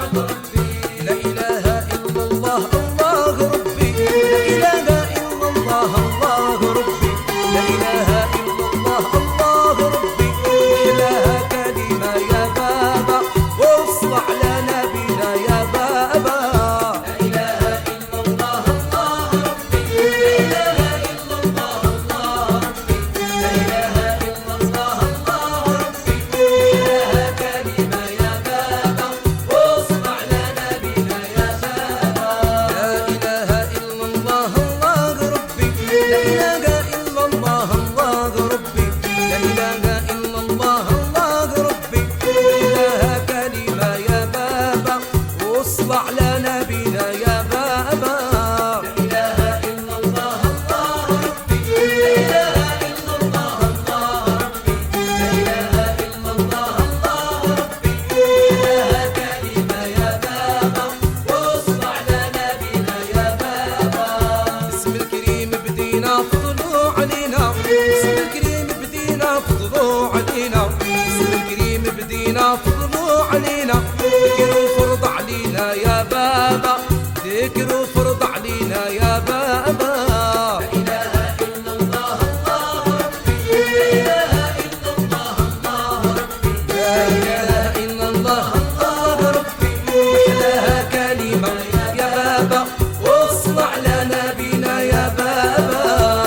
فرضوا علينا ذكروا فرض علينا يا بابا، ذكروا فرض علينا يا بابا. لا إله إلا الله الله ربي، لا إله إلا الله الله ربي، لا إله إلا الله الله ربي. محلاها كلمة يا بابا واصنع لنا بنا يا بابا.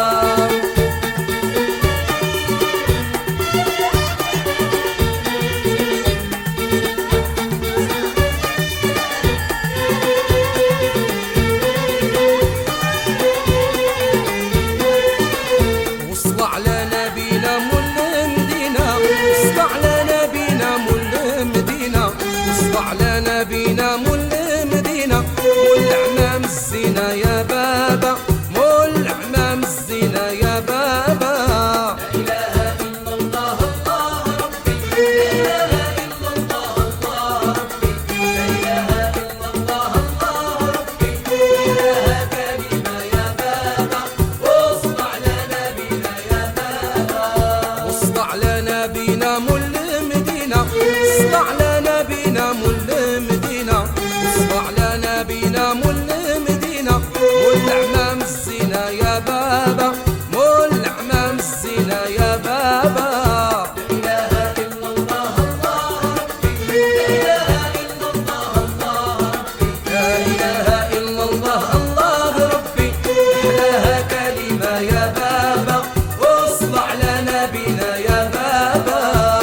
على نبينا مول المدينة مول عمام الزينة يا بابا، مول عمام الزينة يا بابا. لا إله إلا الله الله ربي، لا إله إلا الله الله ربي، لا إله إلا الله الله ربي. محلاها كلمة يا بابا واصنع لنا بنا يا بابا، واصنع لنا بنا مول المدينة، اصنع لنا بنا مول المدينة، اصنع لنا بنا مول المدينة مول عمام الزينة يا بابا، مول عمام الزينة يا بابا. لا إله إلا الله الله ربي، لا إله إلا الله الله ربي، لا إله إلا الله الله ربي. محلاها كلمة يا بابا واصنع لنا بنا يا بابا.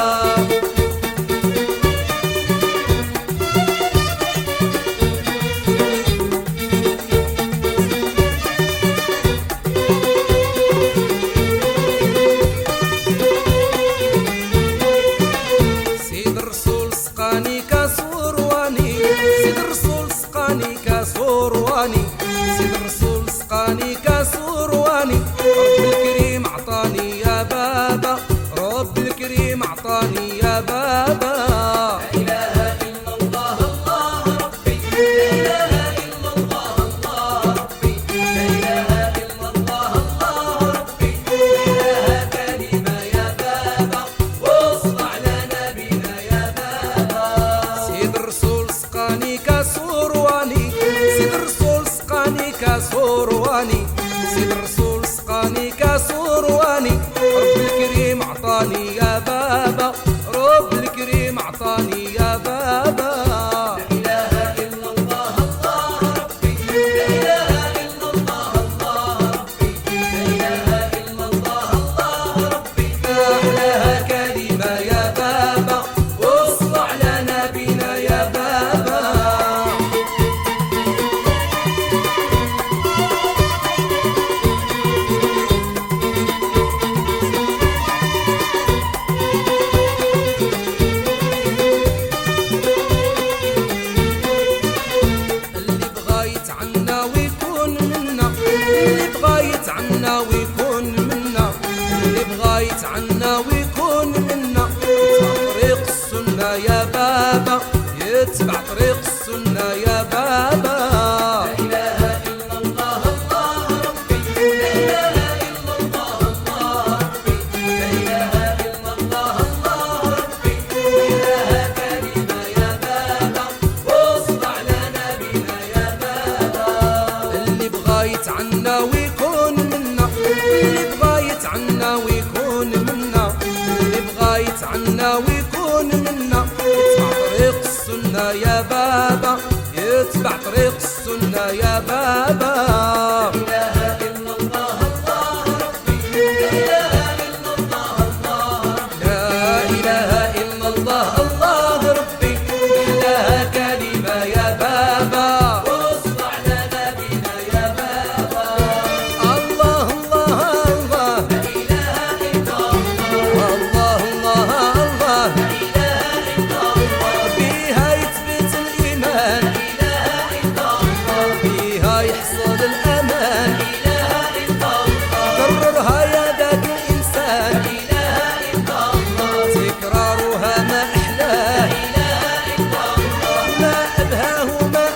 سيد الرسول سقاني كاس ورواني، سيد الرسول سقاني كاس ورواني، سيد الرسول سقاني كاس ورواني. رب الكريم عطاني يا بابا، رب الكريم عطاني يا بابا. لا إله إلا الله الله ربي، لا إله إلا الله الله ربي، لا إله إلا الله الله ربي. محلاها كلمة يا بابا واصنع لنا بنا يا بابا. سيد الرسول سقاني كاس ورواني، سيد الرسول سقاني كاس ورواني، سيد الرسول سقاني كاس ورواني. رب الكريم عطاني يا بابا، رب الكريم عطاني يا بابا. لا إله إلا الله الله ربي، لا إله إلا الله الله ربي، لا إله إلا الله الله ربي. محلاها كلمة يا بابا واصنع لنا بنا يا بابا. اللي بغا يتعنى ويكون منا، اللي بغا يتعنى ويكون منا، اللي بغا يتعنى ويكون منا. يتبع طريق السنة يا بابا، يتبع طريق السنة يا بابا. لا إله إلا الله الله ربي، لا إله إلا الله الله ربي، لا إله إلا الله الله ربي. محلاها كلمة يا بابا واصنع يا بابا، يتبع طريق السنة يا بابا. تكرارها ما أحلاه، لا أبهاه ما